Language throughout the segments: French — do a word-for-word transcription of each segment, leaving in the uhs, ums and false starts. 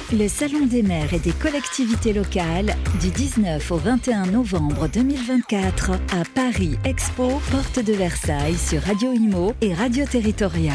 Le Salon des maires et des collectivités locales du dix-neuf au vingt et un novembre deux mille vingt-quatre à Paris Expo, porte de Versailles sur Radio Imo et Radio Territoria.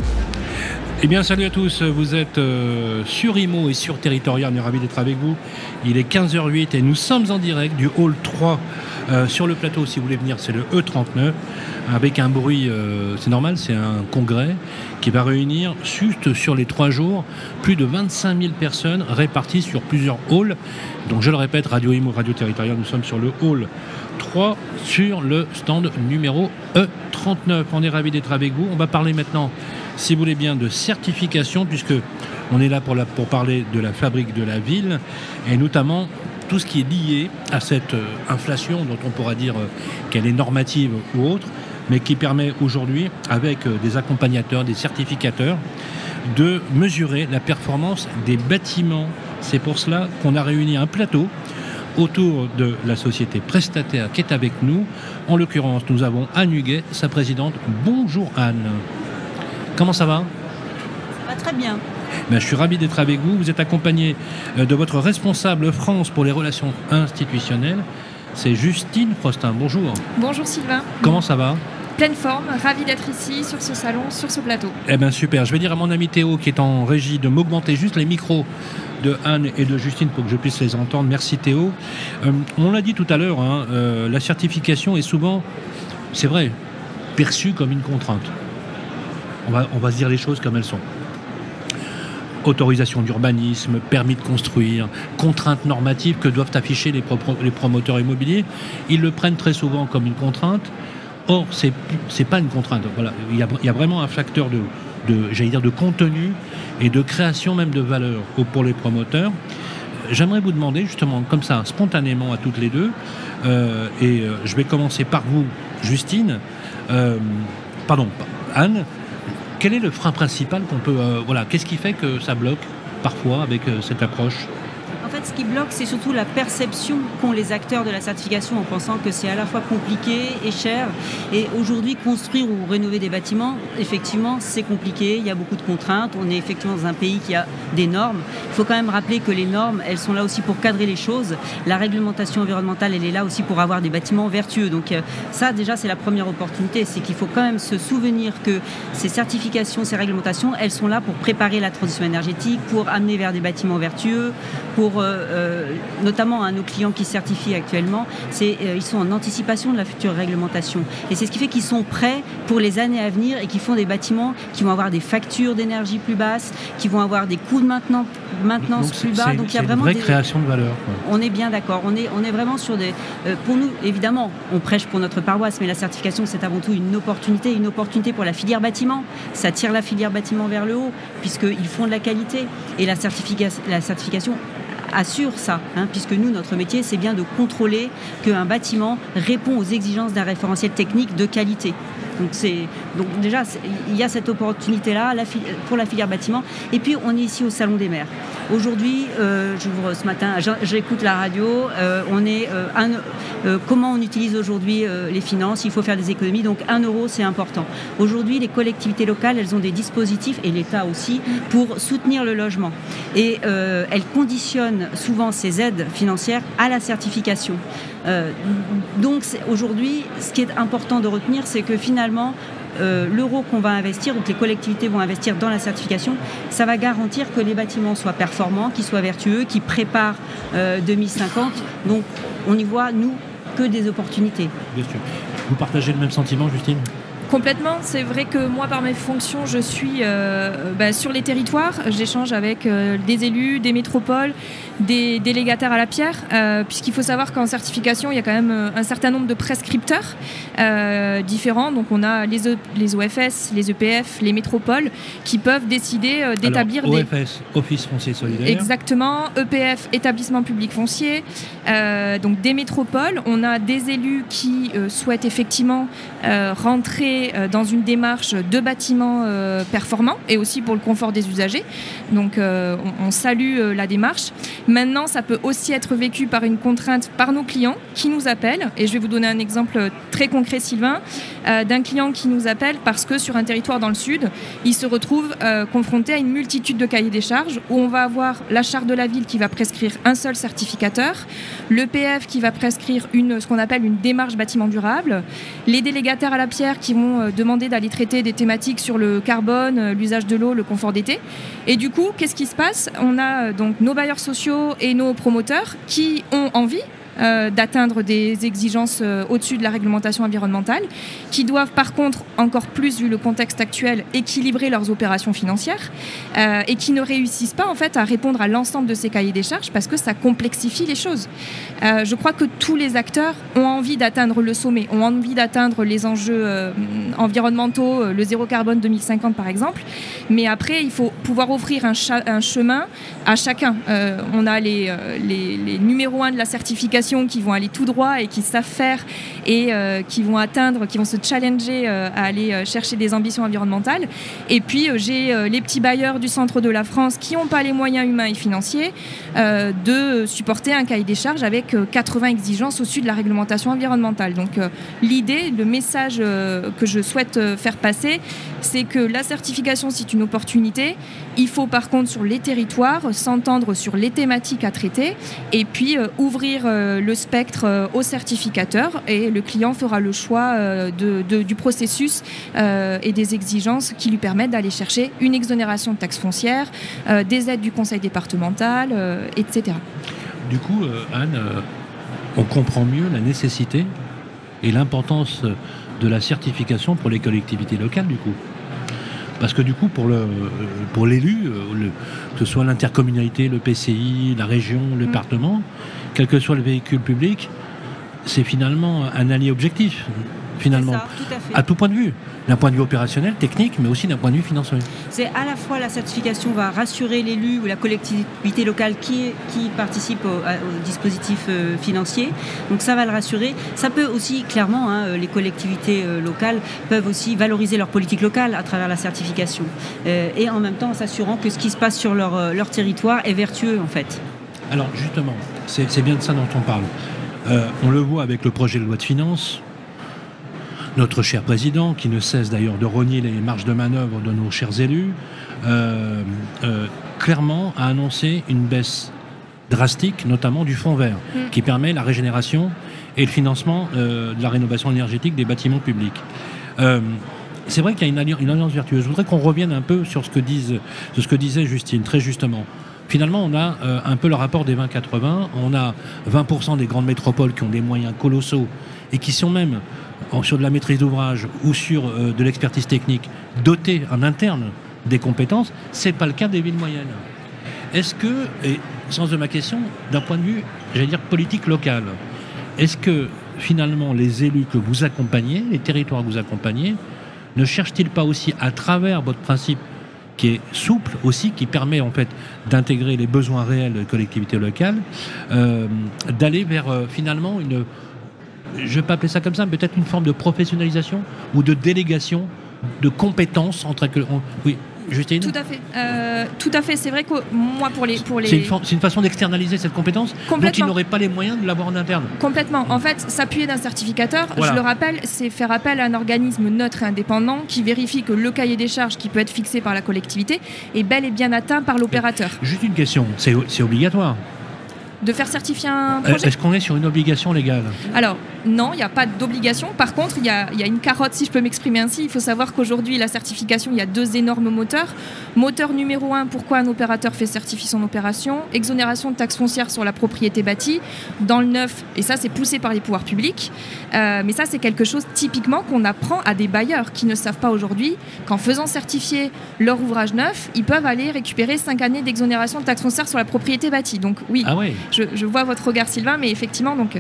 Eh bien, salut à tous, vous êtes euh, sur Imo et sur Territoria, on est ravis d'être avec vous. Il est quinze heures huit et nous sommes en direct du hall trois euh, sur le plateau. Si vous voulez venir, c'est le E trente-neuf avec un bruit, euh, c'est normal, c'est un congrès qui va réunir juste sur les trois jours plus de vingt-cinq mille personnes réparties sur plusieurs halls. Donc je le répète, Radio Imo, Radio Territoria, nous sommes sur le hall trois sur le stand numéro E trente-neuf. On est ravis d'être avec vous. On va parler maintenant, si vous voulez bien, de certification, puisque on est là pour, la, pour parler de la fabrique de la ville, et notamment tout ce qui est lié à cette euh, inflation dont on pourra dire euh, qu'elle est normative ou autre, mais qui permet aujourd'hui, avec euh, des accompagnateurs, des certificateurs, de mesurer la performance des bâtiments. C'est pour cela qu'on a réuni un plateau autour de la société prestataire qui est avec nous. En l'occurrence, nous avons Anne Huguet, sa présidente. Bonjour Anne. Comment ça va ? Ça va très bien. Ben, je suis ravi d'être avec vous. Vous êtes accompagné de votre responsable France pour les relations institutionnelles. C'est Justine Frostin. Bonjour. Bonjour Sylvain. Comment ça va ? Pleine forme, ravi d'être ici, sur ce salon, sur ce plateau. Eh bien super. Je vais dire à mon ami Théo qui est en régie de m'augmenter juste les micros de Anne et de Justine pour que je puisse les entendre. Merci Théo. Euh, on l'a dit tout à l'heure, hein, euh, la certification est souvent, c'est vrai, perçue comme une contrainte. On va, on va se dire les choses comme elles sont. Autorisation d'urbanisme, permis de construire, contraintes normatives que doivent afficher les, pro- les promoteurs immobiliers. Ils le prennent très souvent comme une contrainte. Or, c'est, c'est pas une contrainte. Voilà. Il y a, il y a vraiment un facteur de, de, j'allais dire, de contenu et de création même de valeur pour les promoteurs. J'aimerais vous demander justement, comme ça, spontanément à toutes les deux, euh, et euh, je vais commencer par vous, Justine, euh, pardon, Anne, quel est le frein principal qu'on peut... Euh, voilà, qu'est-ce qui fait que ça bloque parfois avec euh, cette approche ? En fait, ce qui bloque, c'est surtout la perception qu'ont les acteurs de la certification en pensant que c'est à la fois compliqué et cher. Et aujourd'hui, construire ou rénover des bâtiments, effectivement, c'est compliqué. Il y a beaucoup de contraintes. On est effectivement dans un pays qui a des normes. Il faut quand même rappeler que les normes, elles sont là aussi pour cadrer les choses. La réglementation environnementale, elle est là aussi pour avoir des bâtiments vertueux. Donc ça, déjà, c'est la première opportunité. C'est qu'il faut quand même se souvenir que ces certifications, ces réglementations, elles sont là pour préparer la transition énergétique, pour amener vers des bâtiments vertueux, pour Euh, notamment à nos clients qui certifient actuellement, c'est, euh, ils sont en anticipation de la future réglementation. Et c'est ce qui fait qu'ils sont prêts pour les années à venir et qui font des bâtiments qui vont avoir des factures d'énergie plus basses, qui vont avoir des coûts de maintenance, maintenance Donc, plus bas. C'est, Donc il y a c'est vraiment une vraie des... création de valeur. Quoi. On est bien d'accord. On est, on est vraiment sur des... Euh, pour nous, évidemment, on prêche pour notre paroisse, mais la certification, c'est avant tout une opportunité, une opportunité pour la filière bâtiment. Ça tire la filière bâtiment vers le haut, puisqu'ils font de la qualité. Et la, certifica... la certification assure ça, hein, puisque nous, notre métier, c'est bien de contrôler qu'un bâtiment répond aux exigences d'un référentiel technique de qualité. Donc, c'est, donc déjà, c'est, il y a cette opportunité-là la fi- pour la filière bâtiment. Et puis, on est ici au Salon des maires. Aujourd'hui, euh, j'ouvre ce matin, j'écoute la radio, euh, on est, euh, un, euh, comment on utilise aujourd'hui euh, les finances, il faut faire des économies, donc un euro, c'est important. Aujourd'hui, les collectivités locales, elles ont des dispositifs, et l'État aussi, pour soutenir le logement. Et euh, elles conditionnent souvent ces aides financières à la certification. Euh, donc aujourd'hui, ce qui est important de retenir, c'est que finalement, euh, l'euro qu'on va investir ou que les collectivités vont investir dans la certification, ça va garantir que les bâtiments soient performants, qu'ils soient vertueux, qu'ils préparent euh, deux mille cinquante. Donc on y voit, nous, que des opportunités. Bien sûr. Vous partagez le même sentiment, Justine ? Complètement, c'est vrai que moi par mes fonctions je suis euh, bah, sur les territoires, j'échange avec euh, des élus, des métropoles, des délégataires à la pierre, euh, puisqu'il faut savoir qu'en certification il y a quand même un certain nombre de prescripteurs euh, différents, donc on a les, e, les O F S, les E P F, les métropoles qui peuvent décider euh, d'établir Alors, des... O F S, Office foncier solidaire. Exactement, E P F, établissement public foncier, euh, donc des métropoles, on a des élus qui euh, souhaitent effectivement euh, rentrer s'inscrirait euh, dans une démarche de bâtiment euh, performant et aussi pour le confort des usagers. Donc euh, on, on salue euh, la démarche. Maintenant, ça peut aussi être vécu par une contrainte par nos clients qui nous appellent. Et je vais vous donner un exemple très concret, Sylvain, euh, d'un client qui nous appelle parce que sur un territoire dans le sud, il se retrouve euh, confronté à une multitude de cahiers des charges où on va avoir la charte de la ville qui va prescrire un seul certificateur, le P F qui va prescrire une, ce qu'on appelle une démarche bâtiment durable, les délégataires à la pierre qui vont euh, demander d'aller traiter des thématiques sur le carbone, euh, l'usage de l'eau, le confort d'été. Et du coup, qu'est-ce qui se passe ? On a euh, donc nos bailleurs sociaux et nos promoteurs qui ont envie Euh, d'atteindre des exigences euh, au-dessus de la réglementation environnementale, qui doivent par contre, encore plus vu le contexte actuel, équilibrer leurs opérations financières euh, et qui ne réussissent pas en fait à répondre à l'ensemble de ces cahiers des charges parce que ça complexifie les choses. Euh, je crois que tous les acteurs ont envie d'atteindre le sommet, ont envie d'atteindre les enjeux euh, environnementaux, euh, le zéro carbone deux mille cinquante par exemple, mais après il faut pouvoir offrir un, cha- un chemin à chacun. Euh, on a les, euh, les, les numéros un de la certification qui vont aller tout droit et qui savent faire et euh, qui vont atteindre, qui vont se challenger euh, à aller euh, chercher des ambitions environnementales. Et puis euh, j'ai euh, les petits bailleurs du centre de la France qui n'ont pas les moyens humains et financiers euh, de supporter un cahier des charges avec euh, quatre-vingts exigences au-dessus de la réglementation environnementale. Donc euh, l'idée, le message euh, que je souhaite euh, faire passer, c'est que la certification, c'est une opportunité. Il faut par contre sur les territoires s'entendre sur les thématiques à traiter et puis euh, ouvrir euh, le spectre euh, aux certificateurs et le client fera le choix euh, de, de, du processus euh, et des exigences qui lui permettent d'aller chercher une exonération de taxes foncières, euh, des aides du conseil départemental, euh, et cetera. Du coup, euh, Anne, euh, on comprend mieux la nécessité et l'importance de la certification pour les collectivités locales, du coup. Parce que du coup, pour, le, pour l'élu, le, que ce soit l'intercommunalité, le P C I, la région, le Mmh. département, quel que soit le véhicule public, c'est finalement un allié objectif, finalement, C'est ça, tout à fait. à tout point de vue, d'un point de vue opérationnel, technique, mais aussi d'un point de vue financier. C'est à la fois la certification va rassurer l'élu ou la collectivité locale qui, qui participe au, à- au dispositif euh, financier. Donc ça va le rassurer. Ça peut aussi, clairement, hein, les collectivités euh, locales peuvent aussi valoriser leur politique locale à travers la certification. Euh, et en même temps en s'assurant que ce qui se passe sur leur, euh, leur territoire est vertueux, en fait. Alors justement, c'est, c'est bien de ça dont on parle. Euh, on le voit avec le projet de loi de finances. Notre cher président, qui ne cesse d'ailleurs de rogner les marges de manœuvre de nos chers élus, euh, euh, clairement a annoncé une baisse drastique, notamment du fonds vert, Mm. qui permet la régénération et le financement euh, de la rénovation énergétique des bâtiments publics. Euh, c'est vrai qu'il y a une, alli- une alliance vertueuse. Je voudrais qu'on revienne un peu sur ce que, disent, sur ce que disait Justine, très justement. Finalement, on a euh, un peu le rapport des vingt quatre-vingts. On a vingt pour cent des grandes métropoles qui ont des moyens colossaux et qui sont même en- sur de la maîtrise d'ouvrage ou sur euh, de l'expertise technique dotées en interne des compétences. C'est pas le cas des villes moyennes. Est-ce que, et sens de ma question, d'un point de vue, j'allais dire politique locale, est-ce que finalement les élus que vous accompagnez, les territoires que vous accompagnez, ne cherchent-ils pas aussi à travers votre principe qui est souple aussi, qui permet en fait d'intégrer les besoins réels des collectivités locales, euh, d'aller vers euh, finalement une, je ne vais pas appeler ça comme ça, mais peut-être une forme de professionnalisation ou de délégation de compétences entre... on- oui, Justine ? Tout à fait. Euh, tout à fait. C'est vrai que moi, pour les... Pour les... C'est une, for- c'est une façon d'externaliser cette compétence dont ils Complètement. n'auraient pas les moyens de l'avoir en interne. Complètement. En fait, s'appuyer d'un certificateur, Voilà. je le rappelle, c'est faire appel à un organisme neutre et indépendant qui vérifie que le cahier des charges qui peut être fixé par la collectivité est bel et bien atteint par l'opérateur. Juste une question, c'est, c'est obligatoire. De faire certifier un Euh, projet. Est-ce qu'on est sur une obligation légale ? Alors, non, il n'y a pas d'obligation. Par contre, il y a, il y a une carotte, si je peux m'exprimer ainsi. Il faut savoir qu'aujourd'hui, la certification, il y a deux énormes moteurs. Moteur numéro un, pourquoi un opérateur fait certifier son opération ? Exonération de taxes foncières sur la propriété bâtie. Dans le neuf, et ça, c'est poussé par les pouvoirs publics. Euh, mais ça, c'est quelque chose typiquement qu'on apprend à des bailleurs qui ne savent pas aujourd'hui qu'en faisant certifier leur ouvrage neuf, ils peuvent aller récupérer cinq années d'exonération de taxes foncières sur la propriété bâtie. Donc oui, Ah ouais. je, je vois votre regard, Sylvain, mais effectivement, donc,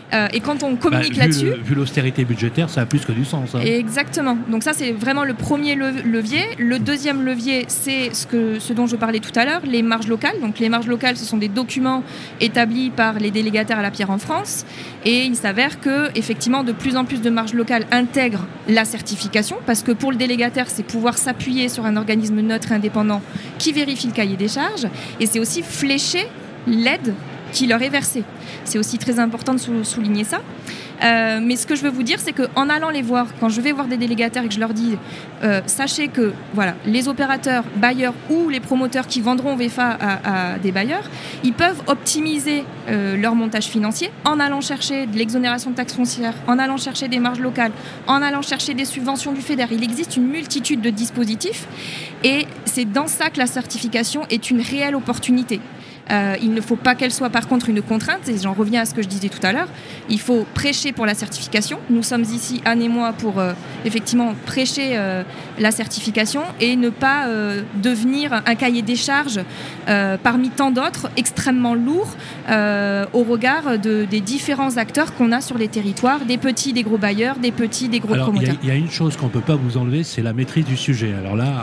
Euh, et quand on communique bah, là-dessus... Le, vu l'austérité budgétaire, ça a plus que du sens. Hein. Exactement. Donc ça, c'est vraiment le premier levier. Le deuxième levier, c'est ce, que, ce dont je parlais tout à l'heure, les marges locales. Donc les marges locales, ce sont des documents établis par les délégataires à la pierre en France. Et il s'avère que, effectivement, de plus en plus de marges locales intègrent la certification, parce que pour le délégataire, c'est pouvoir s'appuyer sur un organisme neutre et indépendant qui vérifie le cahier des charges. Et c'est aussi flécher l'aide qui leur est versée. C'est aussi très important de sou- souligner ça. Euh, mais ce que je veux vous dire, c'est qu'en allant les voir, quand je vais voir des délégataires et que je leur dis euh, sachez que voilà, les opérateurs, bailleurs ou les promoteurs qui vendront V F A à, à des bailleurs, ils peuvent optimiser euh, leur montage financier en allant chercher de l'exonération de taxes foncières, en allant chercher des marges locales, en allant chercher des subventions du FEDER. Il existe une multitude de dispositifs et c'est dans ça que la certification est une réelle opportunité. Euh, il ne faut pas qu'elle soit par contre une contrainte, et j'en reviens à ce que je disais tout à l'heure. Il faut prêcher pour la certification. Nous sommes ici, Anne et moi, pour euh, effectivement prêcher euh, la certification et ne pas euh, devenir un cahier des charges euh, parmi tant d'autres extrêmement lourd euh, au regard de, des différents acteurs qu'on a sur les territoires, des petits, des gros bailleurs, des petits, des gros Alors, promoteurs. Il y, y a une chose qu'on ne peut pas vous enlever, c'est la maîtrise du sujet. Alors là...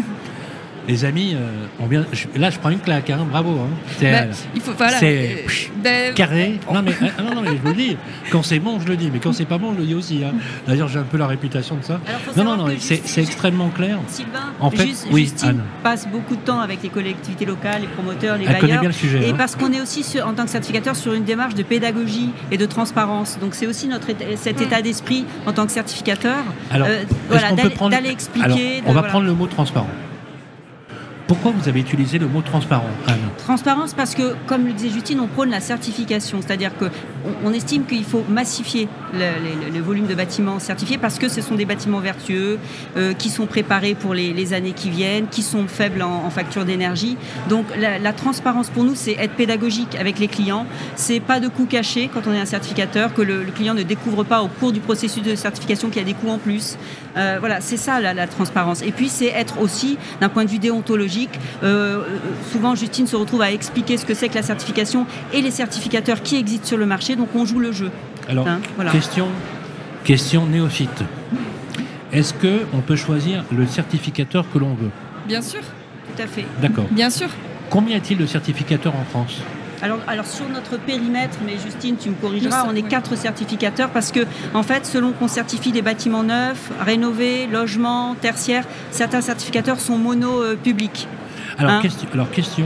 Les amis, euh, on vient, je, là je prends une claque, hein, bravo. Hein. C'est, ben, il faut, voilà, c'est euh, ben, carré. Non mais, euh, non, non, mais je vous le dis, quand c'est bon, je le dis, mais quand c'est pas bon, je le dis aussi. Hein. D'ailleurs, j'ai un peu la réputation de ça. Alors, faut non, non, non, que c'est, juste, c'est extrêmement clair. Sylvain, en fait, juste, oui, Justine Anne passe beaucoup de temps avec les collectivités locales, les promoteurs, les Elle bailleurs. connaît bien le sujet. Et hein. parce qu'on est aussi, sur, en tant que certificateur, sur une démarche de pédagogie et de transparence. Donc c'est aussi notre état, cet état d'esprit en tant que certificateur. Alors, euh, voilà, d'aller, prendre... d'aller expliquer. Alors, de, on va voilà. prendre le mot transparent. Pourquoi vous avez utilisé le mot transparent, Anne ? Transparence parce que, comme le disait Justine, on prône la certification. C'est-à-dire qu'on on estime qu'il faut massifier le, le, le volume de bâtiments certifiés parce que ce sont des bâtiments vertueux euh, qui sont préparés pour les, les années qui viennent, qui sont faibles en, en facture d'énergie. Donc la, la transparence pour nous, c'est être pédagogique avec les clients. C'est pas de coûts cachés quand on est un certificateur, que le, le client ne découvre pas au cours du processus de certification qu'il y a des coûts en plus. Euh, voilà, c'est ça la, la transparence. Et puis c'est être aussi, d'un point de vue déontologique, Euh, souvent Justine se retrouve à expliquer ce que c'est que la certification et les certificateurs qui existent sur le marché, donc on joue le jeu. Alors, hein, voilà. question, question néophyte. Est-ce qu'on peut choisir le certificateur que l'on veut ? Bien sûr. Tout à fait. D'accord. Bien sûr. Combien y a-t-il de certificateurs en France ? Alors, alors sur notre périmètre, mais Justine, tu me corrigeras, Nous, on est oui. quatre certificateurs parce que, en fait, selon qu'on certifie des bâtiments neufs, rénovés, logements, tertiaires, certains certificateurs sont mono-publics. Alors, Hein question, alors, question,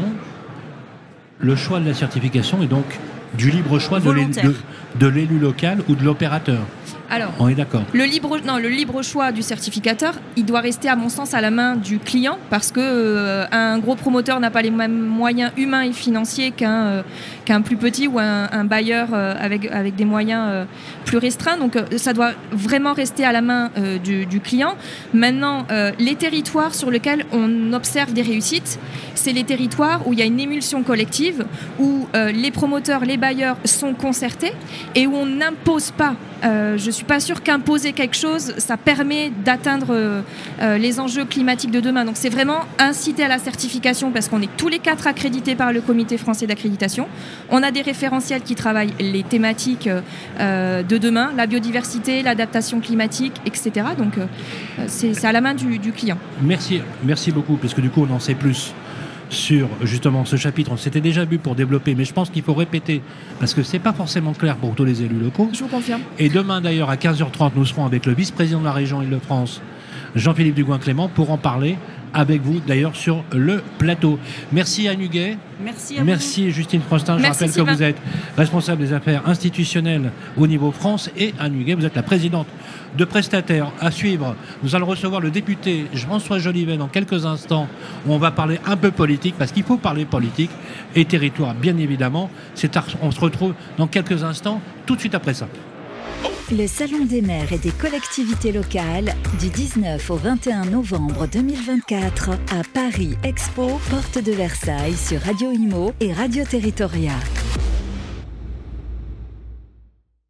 le choix de la certification est donc du libre choix de l'élu, Volontaire. de, de l'élu local ou de l'opérateur. Alors, On est d'accord. Le libre, non, le libre choix du certificateur, il doit rester à mon sens à la main du client parce que euh, un gros promoteur n'a pas les mêmes moyens humains et financiers qu'un, euh, qu'un plus petit ou un, un bailleur euh, avec, avec des moyens euh, plus restreints. Donc euh, ça doit vraiment rester à la main euh, du, du client. Maintenant, euh, les territoires sur lesquels on observe des réussites, c'est les territoires où il y a une émulsion collective, où euh, les promoteurs, les bailleurs sont concertés et où on n'impose pas. Euh, je ne suis pas sûre qu'imposer quelque chose, ça permet d'atteindre euh, euh, les enjeux climatiques de demain. Donc c'est vraiment inciter à la certification parce qu'on est tous les quatre accrédités par le Comité français d'accréditation. On a des référentiels qui travaillent les thématiques euh, de demain, la biodiversité, l'adaptation climatique, et cetera. Donc euh, c'est, c'est à la main du, du client. Merci, merci beaucoup, parce que du coup, on en sait plus sur justement ce chapitre. On s'était déjà vu pour développer, mais je pense qu'il faut répéter parce que c'est pas forcément clair pour tous les élus locaux. Je vous confirme. Et demain d'ailleurs à quinze heures trente, nous serons avec le vice-président de la région Île-de-France, Jean-Philippe Dugoin-Clément, pour en parler avec vous d'ailleurs sur le plateau. Merci Anne Huguet. Merci à vous. Merci Justine Frostin. Je Merci, rappelle Sylvain. que vous êtes responsable des affaires institutionnelles au niveau France, et Anne Huguet, vous êtes la présidente de Prestataires. À suivre, nous allons recevoir le député François Jolivet dans quelques instants, où on va parler un peu politique, parce qu'il faut parler politique et territoire, bien évidemment. C'est à- on se retrouve dans quelques instants, tout de suite après ça. Le Salon des maires et des collectivités locales du dix-neuf au vingt et un novembre deux mille vingt-quatre à Paris Expo, porte de Versailles sur Radio Imo et Radio Territoria.